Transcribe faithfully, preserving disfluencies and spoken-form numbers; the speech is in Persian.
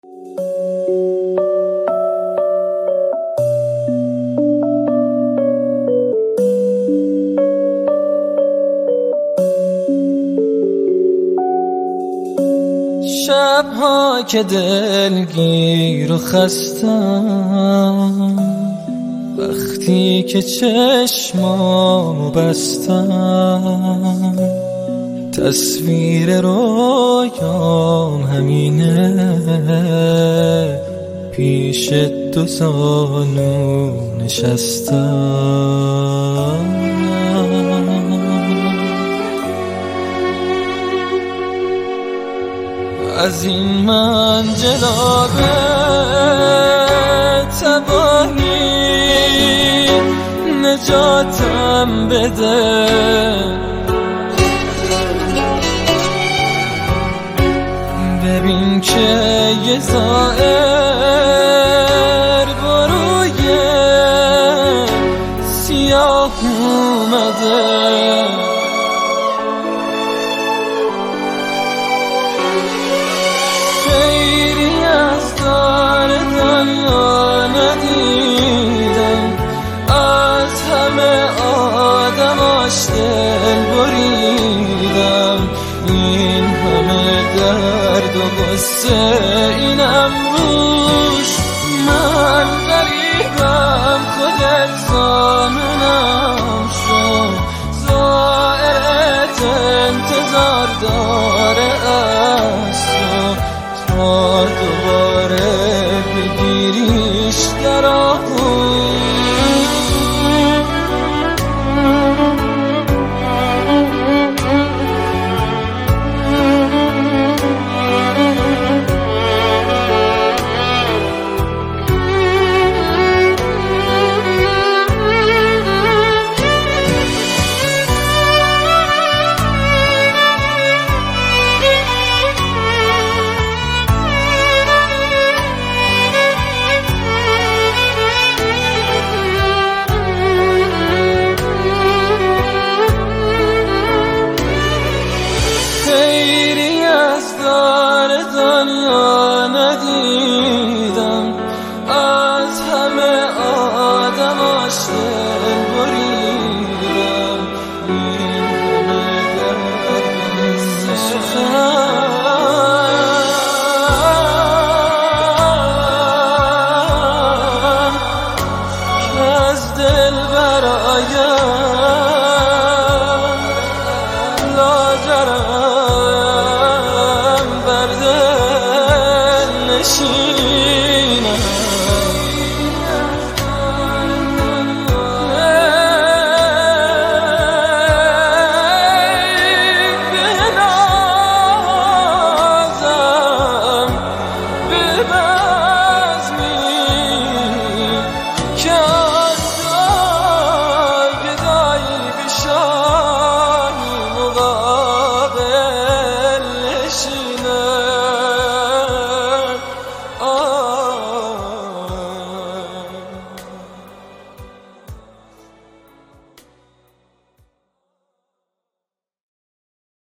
شب‌ها که دلگیر و خستم، وقتی که چشمامو بستم، تصویر رویام همینه، پیش دو زانو نشستم. از این منجلابه تباهی نجاتم بده، ببین که یه زائر با روی سیاه اومده. خیری از دار دنیا ندیدم، از همه آدماش دل بریدم، این همه درد و غصه اینم روش، من غریبم خودت زانونم شد، زائرت انتظار داره از تو تا دوباره بگیریش در آغوش. خیری از دار دنیا ندیدم، از همه آدماش دل بریدم، این همه درد که از دل برایم لاجرم بر دل نشین.